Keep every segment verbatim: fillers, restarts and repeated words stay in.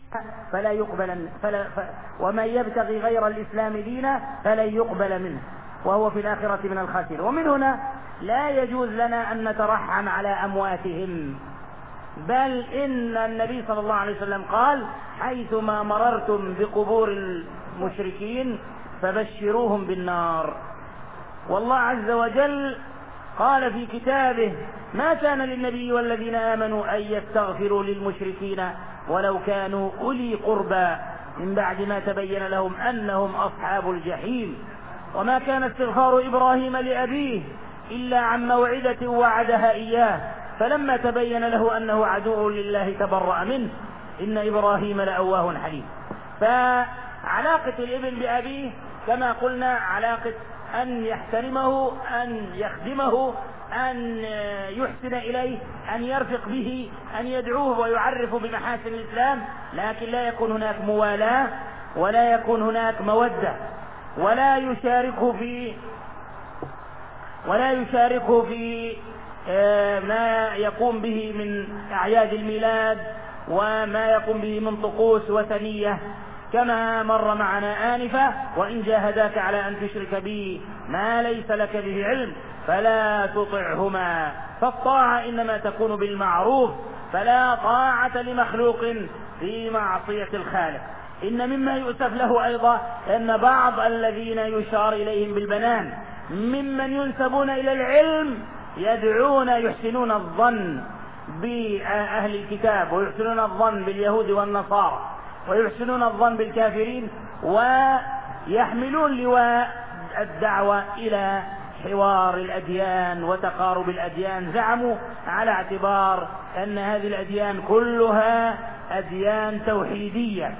فلا يقبل فلا ف ومن يبتغي غير الإسلام دينا فلن يقبل منه وهو في الآخرة من الخاسرين. ومن هنا لا يجوز لنا أن نترحم على أمواتهم، بل إن النبي صلى الله عليه وسلم قال: حيثما مررتم بقبور المشركين فبشروهم بالنار. والله عز وجل قال في كتابه: ما كان للنبي والذين آمنوا أن يستغفروا للمشركين ولو كانوا أولي قربى من بعد ما تبين لهم أنهم أصحاب الجحيم. وما كان استغفار إبراهيم لأبيه إلا عن موعدة وعدها إياه فلما تبين له أنه عدو لله تبرأ منه إن إبراهيم لأواه حليم. فعلاقة الابن بأبيه كما قلنا علاقة أن يحترمه، أن يخدمه، أن يحسن إليه، أن يرفق به، أن يدعوه ويعرف بمحاسن الإسلام، لكن لا يكون هناك موالاة ولا يكون هناك مودة، ولا يشاركه في ولا يشاركه في ما يقوم به من أعياد الميلاد وما يقوم به من طقوس وثنية كما مر معنا آنفا: وإن جاهداك على أن تشرك بي ما ليس لك به علم فلا تطعهما. فالطاعة إنما تكون بالمعروف، فلا طاعة لمخلوق في معصية الخالق. إن مما يؤسف له أيضا أن بعض الذين يشار إليهم بالبنان ممن ينسبون إلى العلم يدعون يحسنون الظن بأهل الكتاب ويحسنون الظن باليهود والنصارى ويحسنون الظن بالكافرين، ويحملون لواء الدعوة إلى حوار الأديان وتقارب الأديان، زعموا على اعتبار أن هذه الأديان كلها أديان توحيدية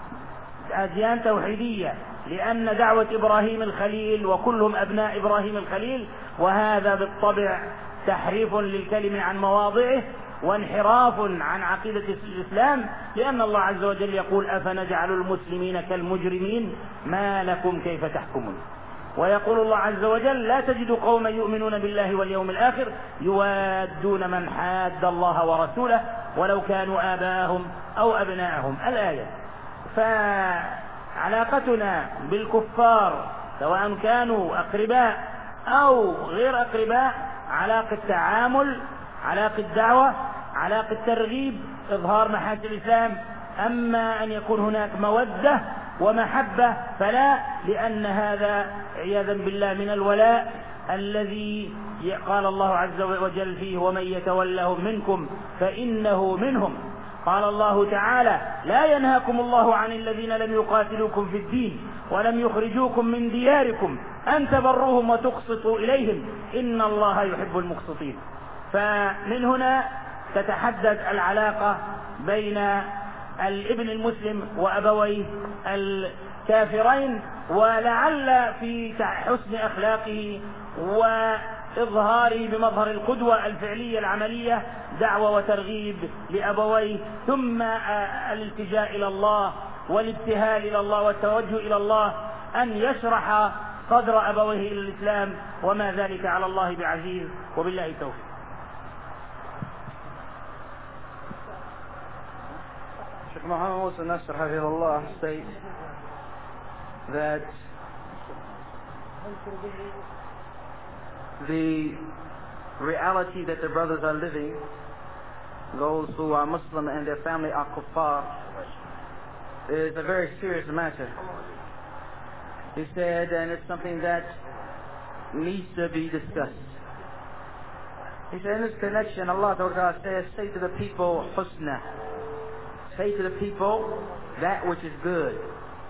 أديان توحيدية لأن دعوة إبراهيم الخليل وكلهم أبناء إبراهيم الخليل، وهذا بالطبع تحريف للكلم عن مواضعه وانحراف عن عقيدة الإسلام، لأن الله عز وجل يقول: أفنجعل المسلمين كالمجرمين ما لكم كيف تحكمون. ويقول الله عز وجل: لا تجد قوما يؤمنون بالله واليوم الآخر يوادون من حاد الله ورسوله ولو كانوا آباءهم أو أبناءهم. الآية. فعلاقتنا بالكفار سواء كانوا أقرباء أو غير أقرباء علاقة تعامل، علاقة دعوة، علاقة ترغيب، إظهار محاسن الإسلام. أما أن يكون هناك مودة ومحبة فلا، لأن هذا عياذا بالله من الولاء الذي قال الله عز وجل فيه: ومن يتولهم منكم فإنه منهم. قال الله تعالى: لا ينهاكم الله عن الذين لم يقاتلوكم في الدين ولم يخرجوكم من دياركم أن تبروهم وتقسطوا إليهم إن الله يحب المقسطين. فمن هنا تتحدد العلاقة بين الابن المسلم وأبويه الكافرين، ولعل في حسن أخلاقه وإظهاره بمظهر القدوة الفعلية العملية دعوة وترغيب لأبويه، ثم الالتجاء إلى الله والابتهال إلى الله والتوجه إلى الله أن يشرح صدر أبويه إلى الإسلام، وما ذلك على الله بعزيز، وبالله التوفيق. Sheikh Muhammad Musa Nasr Hafizullah states that the reality that the brothers are living, those who are Muslim and their family are kuffar, is a very serious matter. He said, and it's something that needs to be discussed. He said, in this connection, Allah Ta'ala says, say to the people, husna. Say to the people that which is good.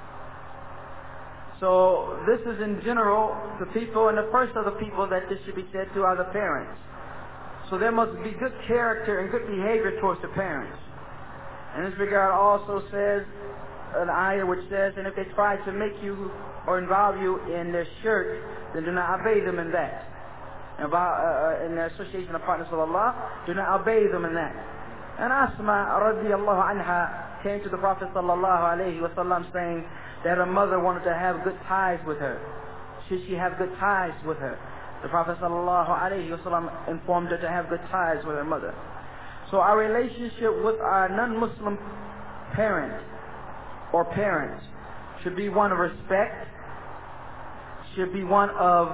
So this is in general the people, and the first of the people that this should be said to are the parents. So there must be good character and good behavior towards the parents. In this regard also says an ayah which says, and if they try to make you or involve you in their shirk, then do not obey them in that. About, uh, in their association of partners with Allah, do not obey them in that. And Asma radiallahu anha came to the Prophet sallallahu alayhi wa sallam saying that her mother wanted to have good ties with her. Should she have good ties with her? The Prophet sallallahu alayhi wa sallam informed her to have good ties with her mother. So our relationship with our non-Muslim parent or parents should be one of respect, should be one of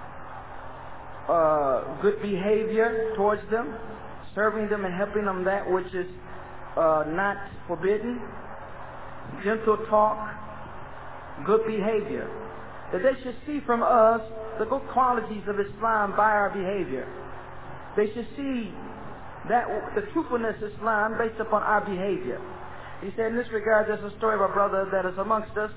uh, good behavior towards them, serving them and helping them that which is uh, not forbidden, gentle talk, good behavior. That they should see from us the good qualities of Islam by our behavior. They should see that the truthfulness of Islam based upon our behavior. He said in this regard, there's a story of a brother that is amongst us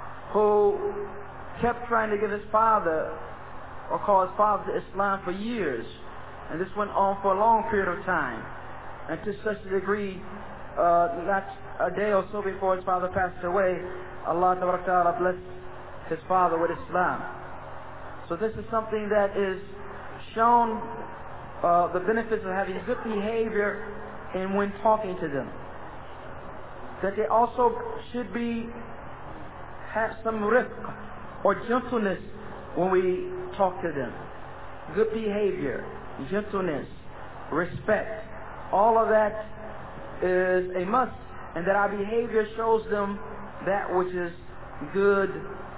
who kept trying to get his father or call his father to Islam for years. And this went on for a long period of time. And to such a degree, uh, not a day or so before his father passed away, Allah Ta'ala blessed his father with Islam. So this is something that is shown uh, the benefits of having good behavior and when talking to them. That they also should be have some rifq or gentleness when we talk to them. Good behavior, gentleness, respect, all of that is a must, and that our behavior shows them that which is good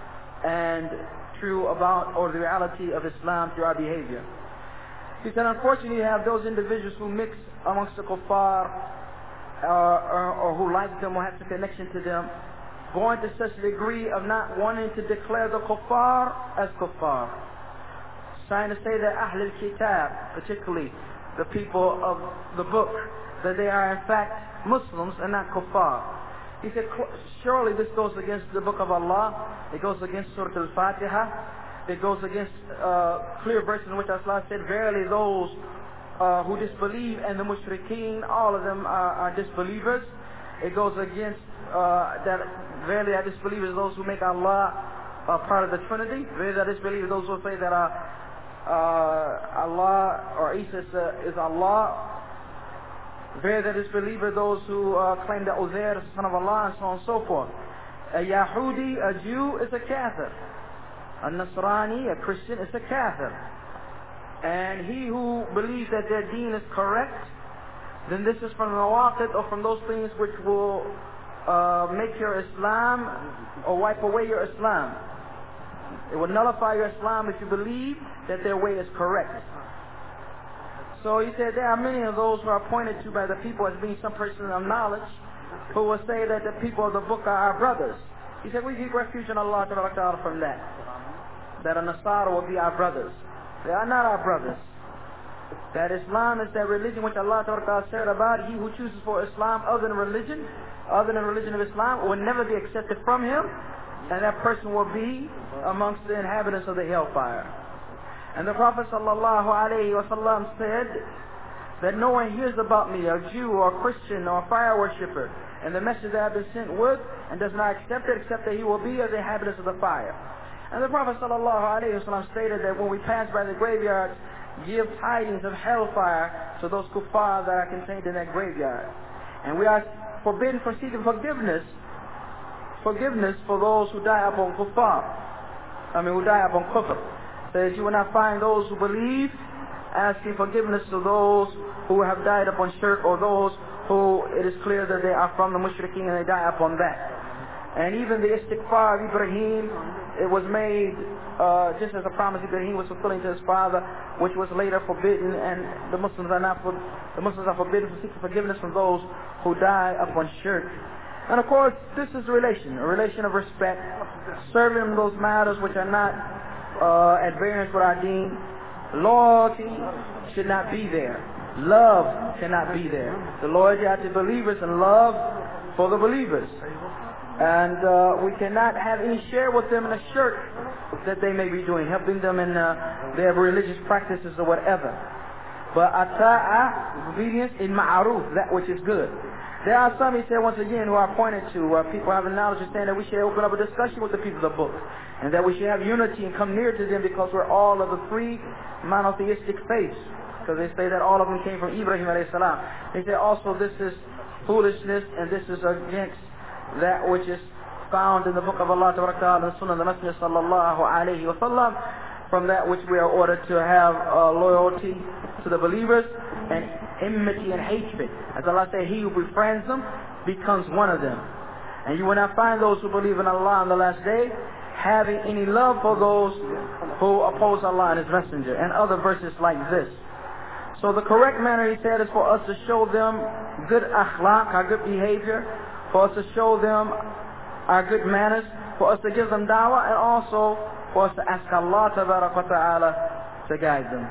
and true about or the reality of Islam through our behavior. He said, unfortunately, you have those individuals who mix amongst the kuffar uh, or, or who like them or have a connection to them, going to such a degree of not wanting to declare the kuffar as kuffar. Trying to say that Ahl al-Kitab, particularly the people of the book, that they are in fact Muslims and not kuffar. He said, surely this goes against the book of Allah, it goes against Surah Al-Fatiha, it goes against uh, clear verses in which Allah said, verily those uh, who disbelieve and the mushrikeen, all of them are, are disbelievers. It goes against uh, that verily are disbelievers those who make Allah a part of the Trinity. Verily are disbelievers those who say that uh, uh, Allah or Isa is, uh, is Allah. Verily are disbelievers those who uh, claim that Uzair is the son of Allah, and so on and so forth. A Yahudi, a Jew, is a kafir. A Nasrani, a Christian, is a kafir. And he who believes that their deen is correct, then this is from the nawaqid or from those things which will uh, make your Islam or wipe away your Islam. It will nullify your Islam if you believe that their way is correct. So he said there are many of those who are pointed to by the people as being some person of knowledge who will say that the people of the book are our brothers. He said we seek refuge in Allah Ta'ala from that. That a Nasara will be our brothers. They are not our brothers. That Islam is that religion which Allah Ta'ala said about, he who chooses for Islam other than religion, other than religion of Islam, will never be accepted from him, and that person will be amongst the inhabitants of the hellfire. And the Prophet Sallallahu Alaihi Wasallam said that no one hears about me, a Jew or a Christian or a fire worshipper, and the message that I have been sent with, and does not accept it, except that he will be of the inhabitants of the fire. And the Prophet Sallallahu Alaihi Wasallam stated that when we pass by the graveyards, give tidings of hellfire to those kuffar that are contained in that graveyard. And we are forbidden from seeking forgiveness, forgiveness for those who die upon kuffar. I mean, who die upon kufr. So that you will not find those who believe asking forgiveness to those who have died upon shirk, or those who it is clear that they are from the mushrikeen and they die upon that. And even the istighfar of Ibrahim, it was made uh, just as a promise Ibrahim was fulfilling to his father, which was later forbidden, and the Muslims are not for, the Muslims are forbidden from seeking forgiveness from those who die upon shirk. And of course, this is a relation, a relation of respect, serving those matters which are not uh, at variance with our deen. Loyalty should not be there. Love cannot be there. The loyalty are to believers and love for the believers. And uh, we cannot have any share with them in a shirk that they may be doing, helping them in uh, their religious practices or whatever. But ata'a, obedience in ma'aruf, that which is good. There are some, he said once again, who are pointed to, uh, people having knowledge and saying that we should open up a discussion with the people of the book, and that we should have unity and come near to them because we're all of the three monotheistic faiths. Because they say that all of them came from Ibrahim alayhi salam. They say also this is foolishness and this is against that which is found in the book of Allah Ta'ala and the Sunnah of the Messenger Sallallahu Alaihi Wasallam, from that which we are ordered to have uh, loyalty to the believers and enmity and hatred. As Allah said, he who befriends them becomes one of them. And you will not find those who believe in Allah on the last day having any love for those who oppose Allah and His Messenger, and other verses like this. So the correct manner, he said, is for us to show them good akhlaq, our good behavior, for us to show them our good manners, for us to give them da'wah, and also for us to ask Allah tabarak wa ta'ala to guide them.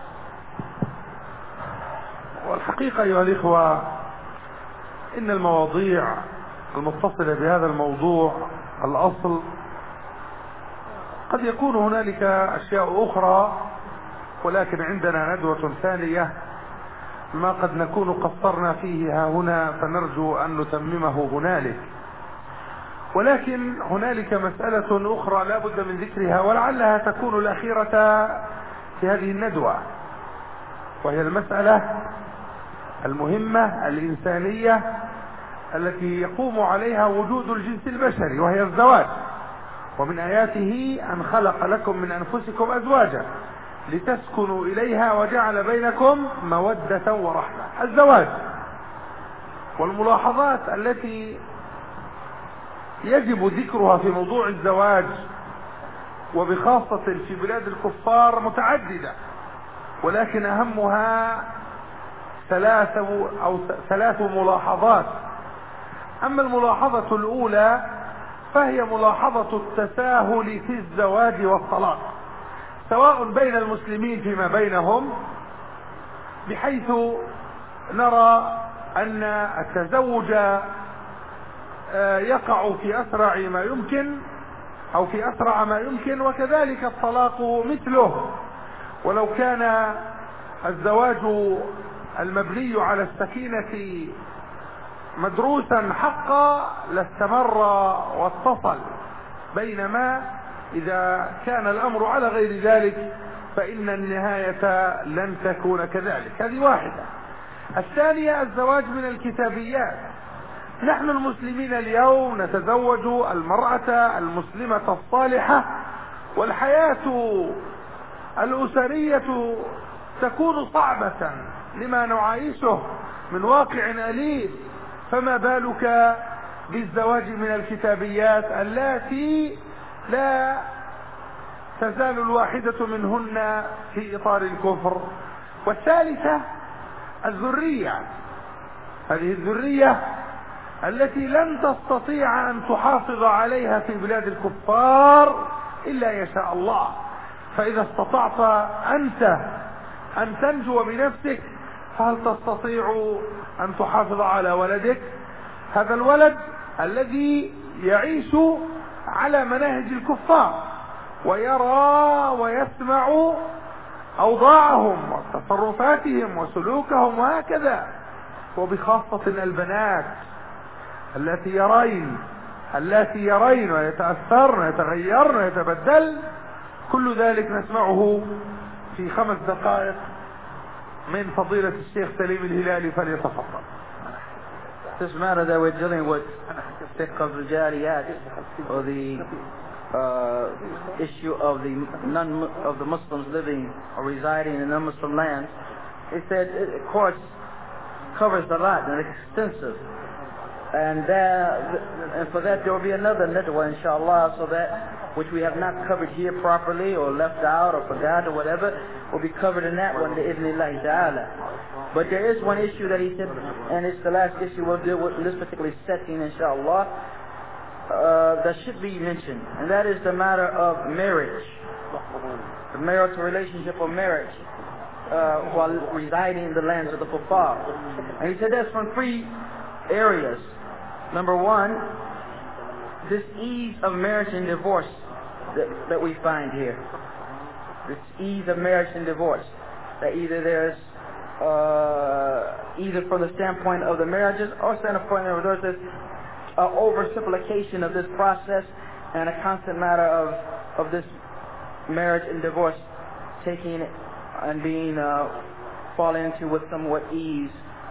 والحقيقة أيها الإخوة إن المواضيع المتصلة بهذا الموضوع الأصل قد يكون هنالك أشياء أخرى، ولكن عندنا ندوة ثانية ما قد نكون قصرنا فيه ها هنا، فنرجو أن نتممه هنالك. ولكن هنالك مسألة أخرى لا بد من ذكرها، ولعلها تكون الأخيرة في هذه الندوة، وهي المسألة المهمة الإنسانية التي يقوم عليها وجود الجنس البشري، وهي الزواج. ومن آياته أن خلق لكم من أنفسكم أزواجا لتسكنوا إليها وجعل بينكم مودة ورحمة. الزواج والملاحظات التي يجب ذكرها في موضوع الزواج وبخاصة في بلاد الكفار متعددة، ولكن أهمها ثلاث أو ثلاث ملاحظات. أما الملاحظة الأولى فهي ملاحظة التساهل في الزواج والطلاق، سواء بين المسلمين فيما بينهم، بحيث نرى أن التزوج يقع في أسرع ما يمكن أو في أسرع ما يمكن، وكذلك الطلاق مثله. ولو كان الزواج المبني على السكينة مدروسا حقا لاستمر واتصل، بينما إذا كان الأمر على غير ذلك فإن النهاية لن تكون كذلك. هذه واحدة. الثانية الزواج من الكتابيات. نحن المسلمين اليوم نتزوج المرأة المسلمة الصالحة، والحياة الأسرية تكون صعبة لما نعايشه من واقع أليم، فما بالك بالزواج من الكتابيات اللاتي لا تزال الواحدة منهن في إطار الكفر. والثالثة الذرية، هذه الذرية التي لن تستطيع أن تحافظ عليها في بلاد الكفار إلا يشاء الله. فإذا استطعت أنت أن تنجو بنفسك فهل تستطيع أن تحافظ على ولدك؟ هذا الولد الذي يعيش على مناهج الكفار ويرى ويسمع أوضاعهم وتصرفاتهم وسلوكهم وهكذا، وبخاصة البنات التي يرين التي يرين ويتأثرن ويتغيرن ويتبدل، كل ذلك نسمعه في خمس دقائق من فضيلة الشيخ سليم الهلالي، فليتفضل. This matter that we're dealing with, fiqh of the jariyat, or the uh, issue of the non of the Muslims living or residing in non-Muslim lands, it said, it, of course, covers a lot and it's extensive. And, uh, and for that there will be another network, inshallah, so that which we have not covered here properly or left out or forgot or whatever will be covered in that one, bi'idhnillahi ta'ala. But there is one issue that he said, and it's the last issue we'll deal with in this particular setting, inshallah, uh, that should be mentioned, and that is the matter of marriage, the marital relationship or marriage uh, while residing in the lands of the kuffar. And he said that's from three areas. Number one, this ease of marriage and divorce that, that we find here. This ease of marriage and divorce. That either there's, uh, either from the standpoint of the marriages or standpoint of the there's uh, oversimplification of this process and a constant matter of, of this marriage and divorce taking and being uh, falling into with somewhat ease.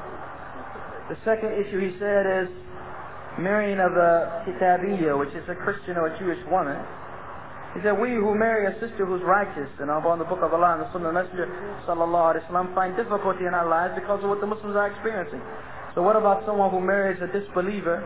The second issue he said is marrying of a kitabiyya, which is a Christian or a Jewish woman. He said, we who marry a sister who's righteous and upon the book of Allah and the Sunnah Messenger sallallahu alaihi wasallam find difficulty in our lives because of what the Muslims are experiencing. So what about someone who marries a disbeliever?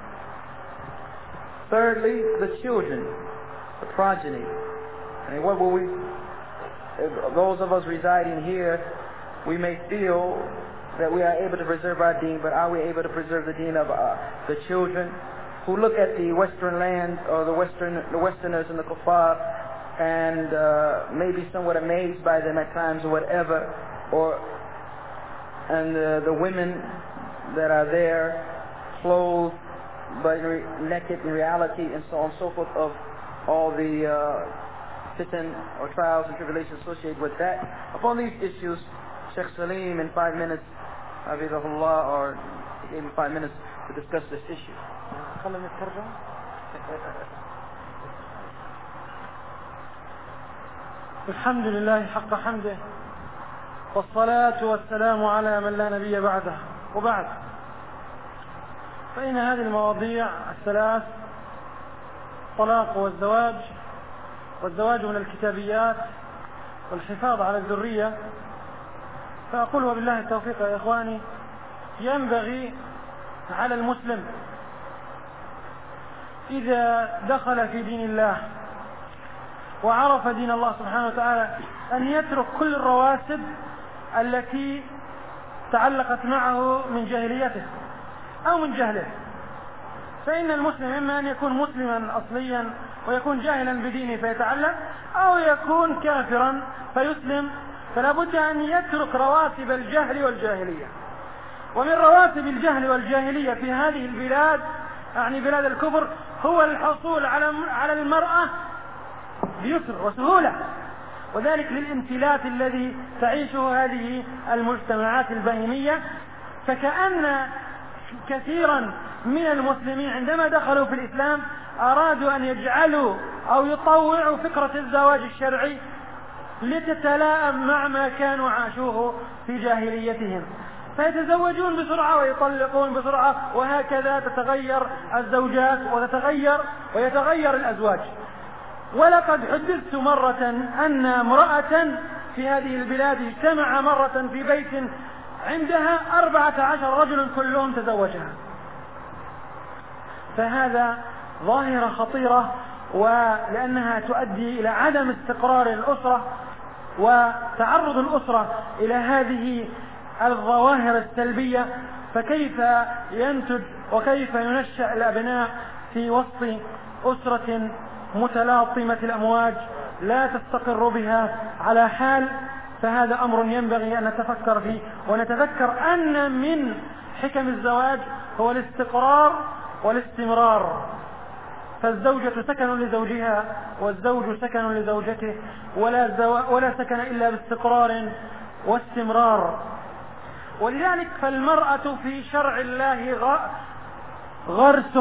Thirdly, the children, the progeny. And what will we, those of us residing here, we may feel that we are able to preserve our deen, but are we able to preserve the deen of uh, the children who look at the Western land or the Western, the Westerners and the kuffar, and uh, maybe somewhat amazed by them at times or whatever, or and uh, the women that are there clothed but in re- naked in reality, and so on and so forth, of all the uh, fitan or trials and tribulations associated with that. Upon these issues, Sheikh Salim in five minutes, Hafizahullah, or he gave me five minutes to discuss this issue. الحمد لله حق حمده والصلاة والسلام على من لا نبي بعده وبعد. فإن هذه المواضيع الثلاث، الطلاق والزواج والزواج من الكتابيات والحفاظ على الذرية، فأقول وبالله التوفيق يا إخواني، ينبغي على المسلم إذا دخل في دين الله وعرف دين الله سبحانه وتعالى أن يترك كل الرواسب التي تعلقت معه من جاهليته أو من جهله. فإن المسلم إما أن يكون مسلما أصليا ويكون جاهلا بدينه فيتعلم، أو يكون كافرا فيسلم، فلا بد أن يترك رواتب الجهل والجاهلية. ومن رواتب الجهل والجاهلية في هذه البلاد، يعني بلاد الكفر، هو الحصول على المرأة بيسر وسهولة، وذلك للامتلاك الذي تعيشه هذه المجتمعات البهيمية. فكأن كثيرا من المسلمين عندما دخلوا في الإسلام أرادوا أن يجعلوا أو يطوعوا فكرة الزواج الشرعي لتتلائم مع ما كانوا عاشوه في جاهليتهم، فيتزوجون بسرعة ويطلقون بسرعة، وهكذا تتغير الزوجات وتتغير ويتغير الأزواج. ولقد حدثت مرة أن امرأة في هذه البلاد اجتمع مرة في بيت عندها أربعة عشر رجل كلهم تزوجها. فهذا ظاهرة خطيرة، ولأنها تؤدي إلى عدم استقرار الأسرة وتعرض الأسرة إلى هذه الظواهر السلبية. فكيف ينتج وكيف ينشأ الأبناء في وسط أسرة متلاطمة الأمواج لا تستقر بها على حال؟ فهذا أمر ينبغي أن نتفكر فيه، ونتذكر أن من حكم الزواج هو الاستقرار والاستمرار. فالزوجة سكن لزوجها والزوج سكن لزوجته، ولا, زو... ولا سكن إلا باستقرار واستمرار. ولذلك فالمرأة في شرع الله غ... غرس،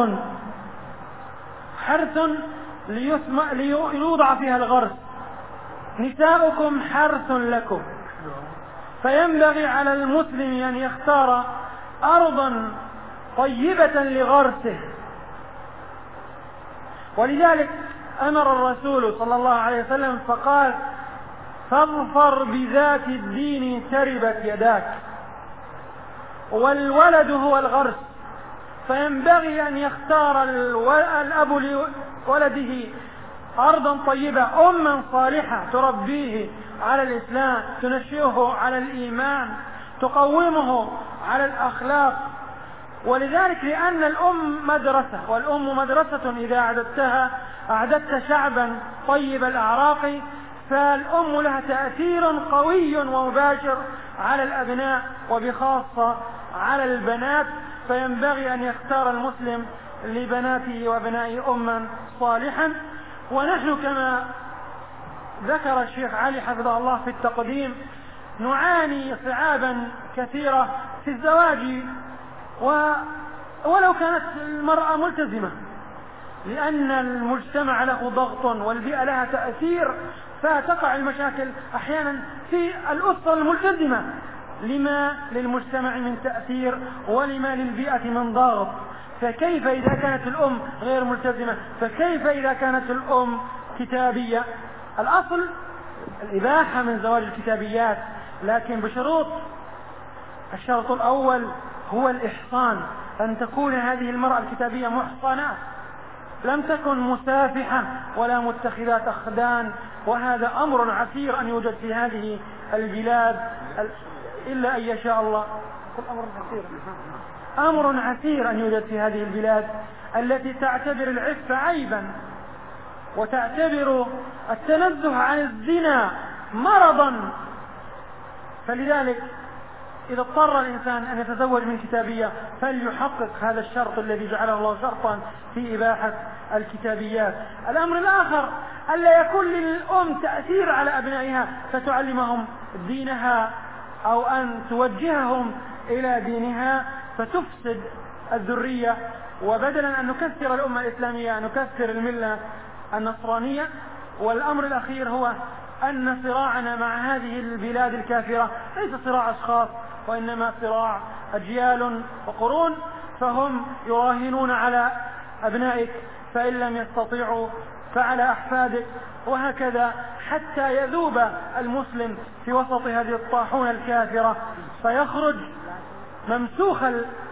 حرث ليثم... ليوضع فيها الغرس. نساؤكم حرث لكم، فينبغي على المسلم أن يختار أرضا طيبة لغرسه. ولذلك أمر الرسول صلى الله عليه وسلم فقال: فاظفر بذات الدين تربت يداك. والولد هو الغرس، فينبغي أن يختار الأب لولده أرضا طيبة، أما صالحة تربيه على الإسلام، تنشئه على الإيمان، تقومه على الأخلاق. ولذلك لأن الأم مدرسة، والأم مدرسة إذا أعددتها أعددت شعبا طيب الأعراق، فالأم لها تأثير قوي ومباشر على الأبناء وبخاصة على البنات. فينبغي أن يختار المسلم لبناته وبنائه أما صالحا. ونحن كما ذكر الشيخ علي حفظه الله في التقديم نعاني صعابا كثيرة في الزواج، ولو كانت المرأة ملتزمة، لأن المجتمع له ضغط والبيئة لها تأثير، فتقع المشاكل أحيانا في الأسرة الملتزمة، لما للمجتمع من تأثير ولما للبيئة من ضغط. فكيف إذا كانت الأم غير ملتزمة؟ فكيف إذا كانت الأم كتابية؟ الأصل الإباحة من زواج الكتابيات، لكن بشروط. الشرط الأول هو الإحصان، أن تكون هذه المرأة الكتابية محصنة، لم تكن مسافحة ولا متخذات أخدان. وهذا أمر عسير أن يوجد في هذه البلاد إلا أن يشاء الله. أمر عسير أمر عسير أن يوجد في هذه البلاد التي تعتبر العفة عيبا، وتعتبر التنزه عن الزنا مرضا. فلذلك إذا اضطر الإنسان أن يتزوج من كتابية فليحقق هذا الشرط الذي جعله الله شرطا في إباحة الكتابيات. الأمر الآخر ألا يكون للأم تأثير على أبنائها فتعلمهم دينها أو أن توجههم إلى دينها فتفسد الذرية. وبدلا أن نكثر الأمة الإسلامية نكثر الملة النصرانية. والأمر الأخير هو أن صراعنا مع هذه البلاد الكافرة ليس صراع أشخاص، وإنما صراع أجيال وقرون، فهم يراهنون على أبنائك، فإن لم يستطيعوا فعلى أحفادك، وهكذا حتى يذوب المسلم في وسط هذه الطاحونة الكافرة فيخرج ممسوخ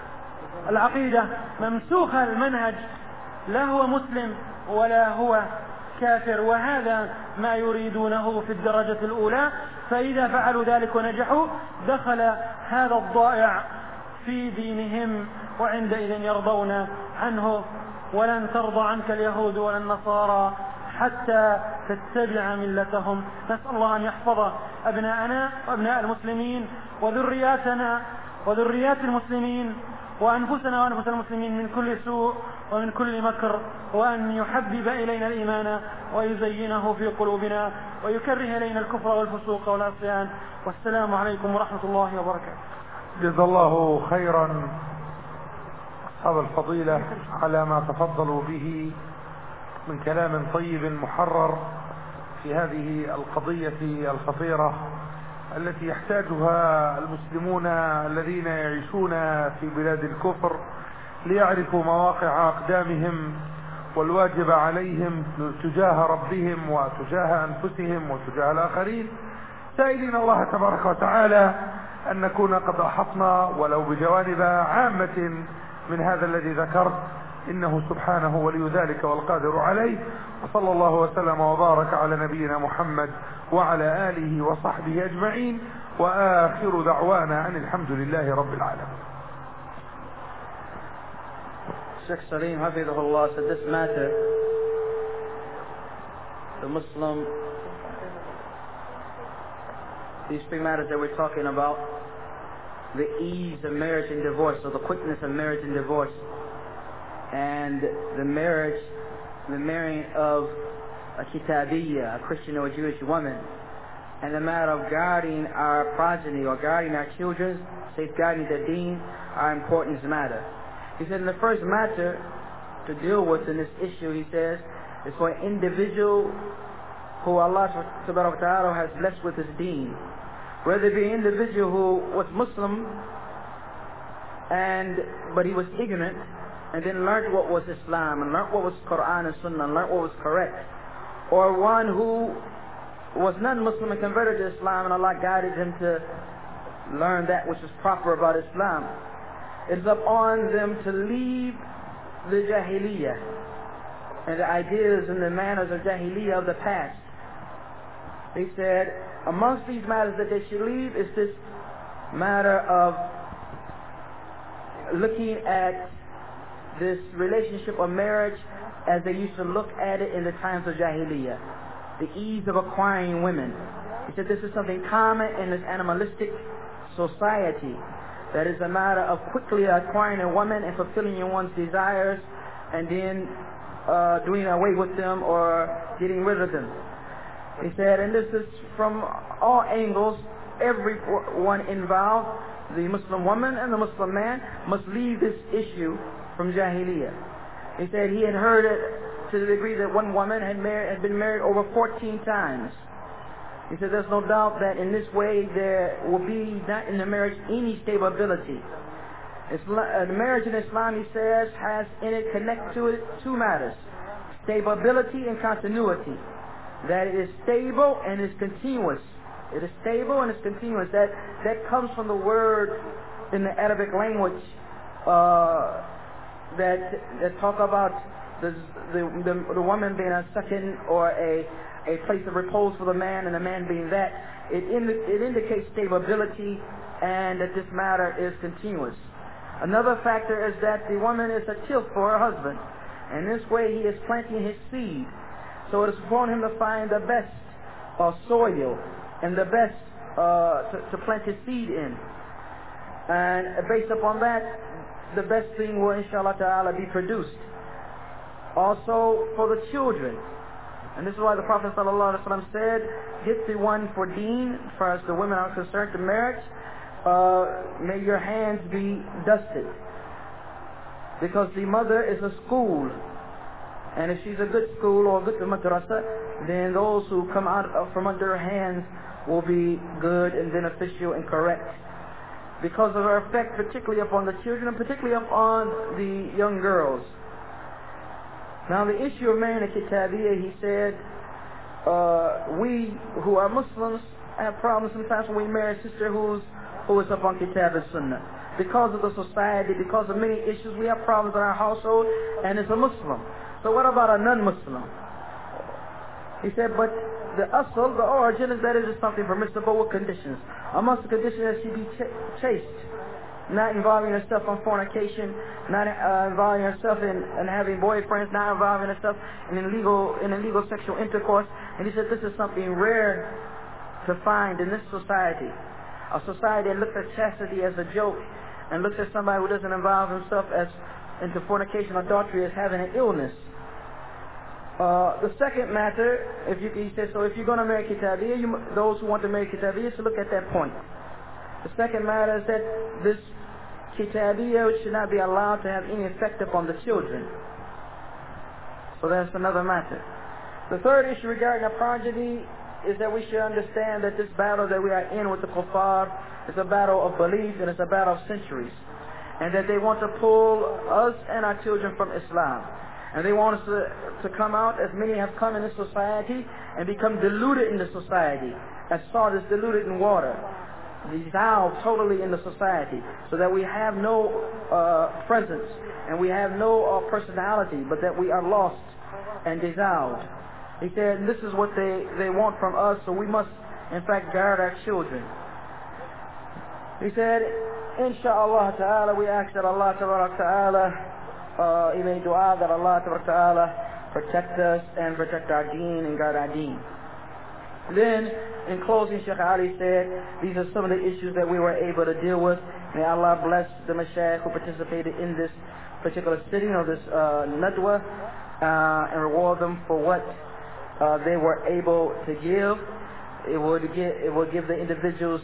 العقيدة ممسوخ المنهج، لا هو مسلم ولا هو كافر. وهذا ما يريدونه في الدرجة الأولى. فإذا فعلوا ذلك ونجحوا دخل هذا الضائع في دينهم، وعندئذ يرضون عنه. ولن ترضى عنك اليهود ولا النصارى حتى تتبع ملتهم. نسأل الله أن يحفظ أبناءنا وأبناء المسلمين وذرياتنا وذريات المسلمين وأنفسنا وأنفس المسلمين من كل سوء ومن كل مكر، وأن يحبب إلينا الإيمان ويزينه في قلوبنا ويكره إلينا الكفر والفسوق والعصيان. والسلام عليكم ورحمة الله وبركاته. جزا الله خيرا أصحاب الفضيلة على ما تفضلوا به من كلام طيب محرر في هذه القضية الخطيرة التي يحتاجها المسلمون الذين يعيشون في بلاد الكفر ليعرفوا مواقع أقدامهم والواجب عليهم تجاه ربهم وتجاه أنفسهم وتجاه الآخرين، سائلين الله تبارك وتعالى أن نكون قد أحطنا ولو بجوانب عامة من هذا الذي ذكرت، إنه سبحانه ولي ذلك والقادر عليه. وصلى الله وسلم وبارك على نبينا محمد وعلى آله وصحبه أجمعين، وآخر دعوانا أن الحمد لله رب العالمين. Sheikh Salim Hafidhullah said this matter, the Muslim, these three matters that we're talking about, the ease of marriage and divorce, or the quickness of marriage and divorce, and the marriage, the marrying of a kitabiyya, a Christian or a Jewish woman, and the matter of guarding our progeny or guarding our children, safeguarding their deen, are important matter. He said in the first matter to deal with in this issue, he says, is for an individual who Allah subhanahu wa ta'ala has blessed with his deen. Whether it be an individual who was Muslim and but he was ignorant and then learned what was Islam and learned what was Quran and Sunnah and learned what was correct, or one who was non-Muslim and converted to Islam and Allah guided him to learn that which was proper about Islam. It's upon them to leave the Jahiliyyah and the ideas and the manners of Jahiliyyah of the past. They said amongst these matters that they should leave is this matter of looking at this relationship or marriage as they used to look at it in the times of Jahiliyyah. The ease of acquiring women. He said this is something common in this animalistic society. That is a matter of quickly acquiring a woman and fulfilling one's desires and then uh, doing away with them or getting rid of them. He said, and this is from all angles, everyone involved, the Muslim woman and the Muslim man, must leave this issue from Jahiliyyah. He said he had heard it to the degree that one woman had, married, had been married over fourteen times. He said there's no doubt that in this way there will be not in the marriage any stability. Islam, the marriage in Islam, he says, has in it connect to it two matters: stability and continuity. That it is stable and is continuous. It is stable and is continuous. That that comes from the word in the Arabic language uh, that that talk about the, the the the woman being a second or a a place of repose for the man, and the man being that. It indi- it indicates stability and that this matter is continuous. Another factor is that the woman is a tilth for her husband. And this way he is planting his seed. So it is upon him to find the best uh, soil and the best uh, to, to plant his seed in. And based upon that, the best thing will inshallah ta'ala be produced. Also for the children. And this is why the Prophet sallallahu alaihi wasallam said, get the one for deen, as far as the women are concerned, to marriage, uh, may your hands be dusted. Because the mother is a school. And if she's a good school or a good madrasa, then those who come out from under her hands will be good and beneficial and correct. Because of her effect particularly upon the children and particularly upon the young girls. Now the issue of marrying a kitabiyya, he said, uh, we who are Muslims have problems sometimes when we marry a sister who's who is up on kitab and sunnah. Because of the society, because of many issues, we have problems in our household, and it's a Muslim. So what about a non-Muslim? He said, but the asl, the origin is that it is something permissible with conditions. Amongst the conditions that she be ch- chaste, not involving herself in fornication, not uh, involving herself in, in having boyfriends, not involving herself in illegal in illegal sexual intercourse. And he said this is something rare to find in this society. A society that looks at chastity as a joke and looks at somebody who doesn't involve himself as into fornication or adultery as having an illness. Uh, the second matter, if you, he says, so if you're going to marry kitabiyya, you, those who want to marry kitabiyya should look at that point. The second matter is that this kitabiyya should not be allowed to have any effect upon the children. So that's another matter. The third issue regarding the progeny is that we should understand that this battle that we are in with the kuffar is a battle of belief and it's a battle of centuries. And that they want to pull us and our children from Islam. And they want us to, to come out, as many have come in this society, and become diluted in the society, as salt is diluted in water. Dissolved totally in the society, so that we have no uh, presence, and we have no uh, personality, but that we are lost and dissolved. He said, this is what they, they want from us, so we must, in fact, guard our children. He said, Insha'Allah ta'ala, we ask that Allah ta'ala, uh, he made dua that Allah ta'ala protect us and protect our deen and guard our deen. Then, in closing, Sheikh Ali said, these are some of the issues that we were able to deal with. May Allah bless the mashaykh who participated in this particular sitting or this uh, nadwa uh, and reward them for what uh, they were able to give. It would give, it would give the individuals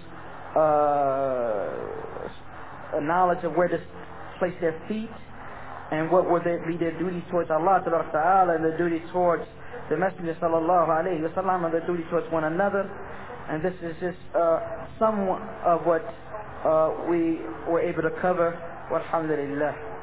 uh, a knowledge of where to place their feet and what would they be their duties towards Allah Ta'ala and their duty towards the Messenger sallallahu alayhi wa sallam and their duty towards one another. And this is just uh, some of what uh, we were able to cover. Walhamdulillah.